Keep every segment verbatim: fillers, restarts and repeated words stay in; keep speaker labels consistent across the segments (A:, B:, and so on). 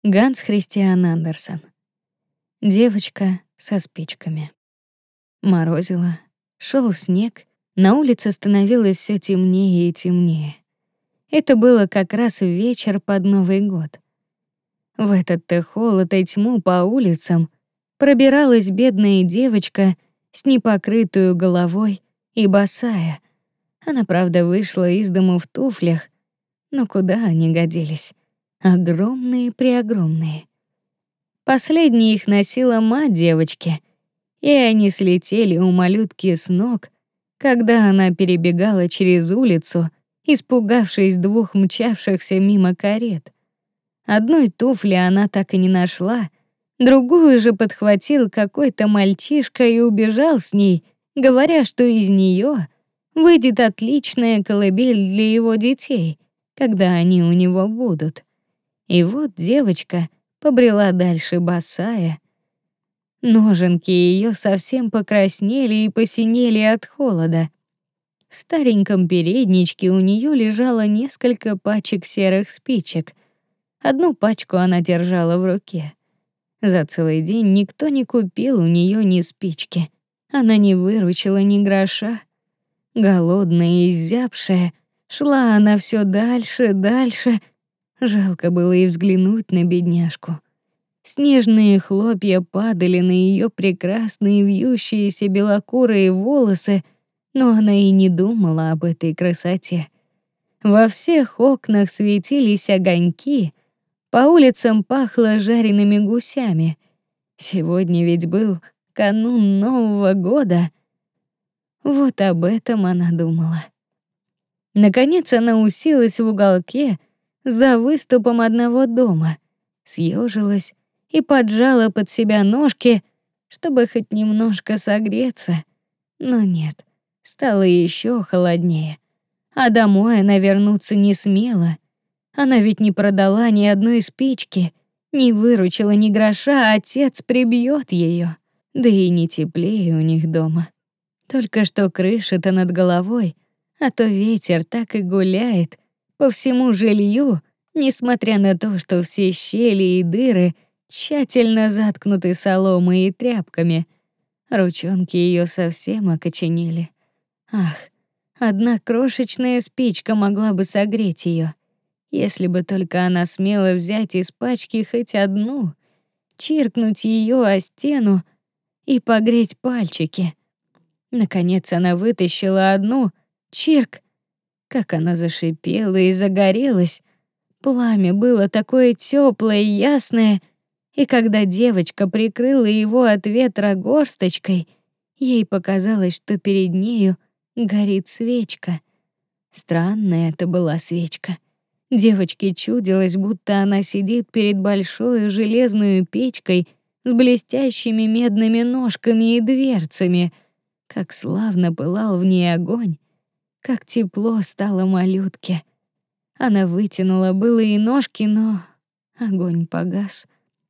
A: Ганс Христиан Андерсен. Девочка со спичками. Морозило, шел снег, на улице становилось все темнее и темнее. Это было как раз вечер под Новый год. В этот-то холод и тьму по улицам пробиралась бедная девочка с непокрытую головой и босая. Она, правда, вышла из дому в туфлях, но куда они годились? Огромные-преогромные. Последние их носила мать девочки, и они слетели у малютки с ног, когда она перебегала через улицу, испугавшись двух мчавшихся мимо карет. Одной туфли она так и не нашла, другую же подхватил какой-то мальчишка и убежал с ней, говоря, что из нее выйдет отличная колыбель для его детей, когда они у него будут. И вот девочка побрела дальше босая. Ноженки ее совсем покраснели и посинели от холода. В стареньком передничке у нее лежало несколько пачек серых спичек. Одну пачку она держала в руке. За целый день никто не купил у нее ни спички. Она не выручила ни гроша. Голодная и изябшая, шла она все дальше, дальше. Жалко было и взглянуть на бедняжку. Снежные хлопья падали на ее прекрасные вьющиеся белокурые волосы, но она и не думала об этой красоте. Во всех окнах светились огоньки, по улицам пахло жареными гусями. Сегодня ведь был канун Нового года. Вот об этом она думала. Наконец она уселась в уголке за выступом одного дома, съежилась и поджала под себя ножки, чтобы хоть немножко согреться. Но нет, стало еще холоднее. А домой она вернуться не смела. Она ведь не продала ни одной спички, не выручила ни гроша, а отец прибьет ее. Да и не теплее у них дома. Только что крыша-то над головой, а то ветер так и гуляет по всему жилью, несмотря на то, что все щели и дыры тщательно заткнуты соломой и тряпками. Ручонки ее совсем окоченели. Ах, одна крошечная спичка могла бы согреть ее, если бы только она смела взять из пачки хоть одну, чиркнуть ее о стену и погреть пальчики. Наконец она вытащила одну, чирк, как она зашипела и загорелась. Пламя было такое теплое и ясное, и когда девочка прикрыла его от ветра горсточкой, ей показалось, что перед нею горит свечка. Странная это была свечка. Девочке чудилось, будто она сидит перед большой железной печкой с блестящими медными ножками и дверцами. Как славно пылал в ней огонь, как тепло стало малютке. Она вытянула было и ножки, но огонь погас.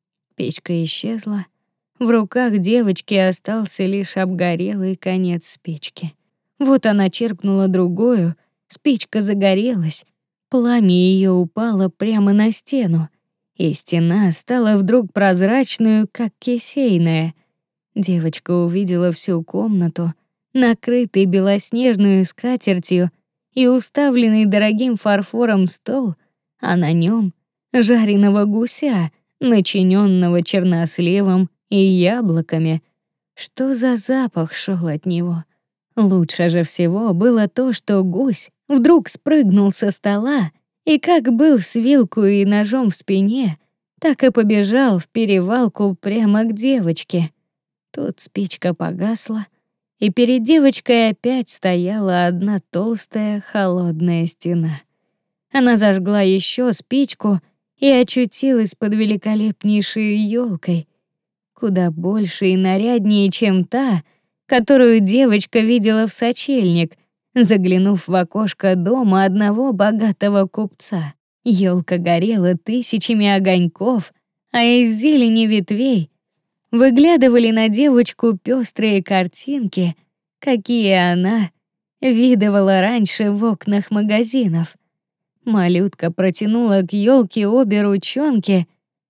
A: Печка исчезла. В руках девочки остался лишь обгорелый конец спички. Вот она чиркнула другую, спичка загорелась. Пламя ее упало прямо на стену, и стена стала вдруг прозрачную, как кисейная. Девочка увидела всю комнату, накрытый белоснежной скатертью и уставленный дорогим фарфором стол, а на нем жареного гуся, начиненного черносливом и яблоками. Что за запах шел от него? Лучше же всего было то, что гусь вдруг спрыгнул со стола и, как был с вилкой и ножом в спине, так и побежал в перевалку прямо к девочке. Тут спичка погасла, и перед девочкой опять стояла одна толстая холодная стена. Она зажгла еще спичку и очутилась под великолепнейшей елкой, куда больше и наряднее, чем та, которую девочка видела в сочельник, заглянув в окошко дома одного богатого купца. Елка горела тысячами огоньков, а из зелени ветвей выглядывали на девочку пестрые картинки, какие она видывала раньше в окнах магазинов. Малютка протянула к елке обе ручонки,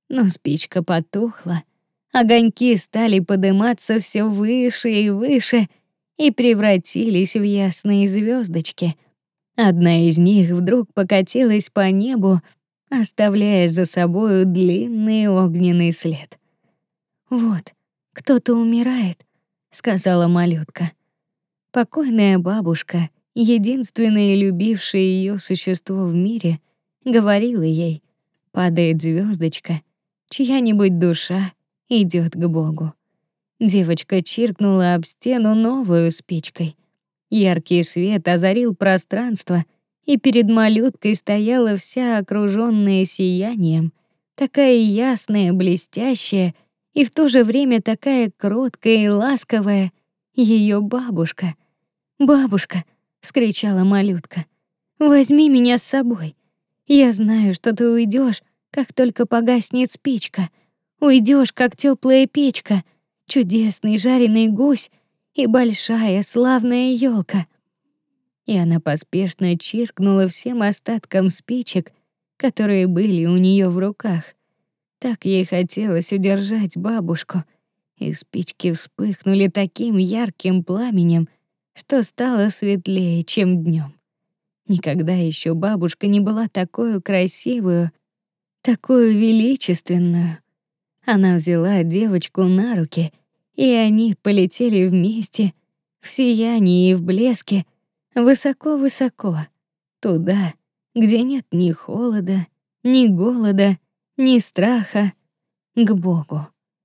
A: Но спичка потухла. Огоньки стали подниматься все выше и выше и превратились в ясные звездочки. Одна из них вдруг покатилась по небу, оставляя за собою длинный огненный след. «Вот, кто-то умирает», — сказала малютка. Покойная бабушка, единственное любившее ее существо в мире, говорила ей: «Падает звездочка, чья-нибудь душа идет к Богу». Девочка чиркнула об стену новую спичкой. Яркий свет озарил пространство, и перед малюткой стояла вся окружённая сиянием, такая ясная, блестящая и в то же время такая кроткая и ласковая, её бабушка. «Бабушка!» — вскричала малютка. «Возьми меня с собой. Я знаю, что ты уйдёшь, как только погаснет спичка. Уйдёшь, как тёплая печка, чудесный жареный гусь и большая славная ёлка». И она поспешно чиркнула всем остаткам спичек, которые были у неё в руках. Так ей хотелось удержать бабушку, и спички вспыхнули таким ярким пламенем, что стало светлее, чем днём. Никогда ещё бабушка не была такой красивой, такой величественной. Она взяла девочку на руки, и они полетели вместе в сиянии и в блеске высоко-высоко, туда, где нет ни холода, ни голода, ни страха, к Богу.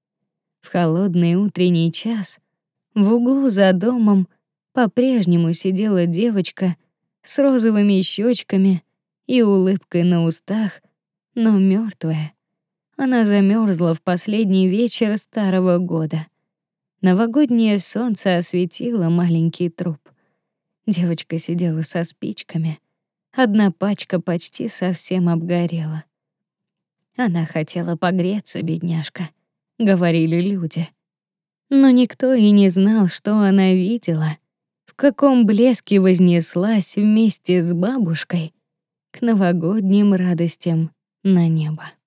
A: В холодный утренний час в углу за домом по-прежнему сидела девочка с розовыми щечками и улыбкой на устах, но мертвая. Она замерзла в последний вечер старого года. Новогоднее солнце осветило маленький труп. Девочка сидела со спичками. Одна пачка почти совсем обгорела. Она хотела погреться, бедняжка, говорили люди. Но никто и не знал, что она видела, в каком блеске вознеслась вместе с бабушкой к новогодним радостям на небо.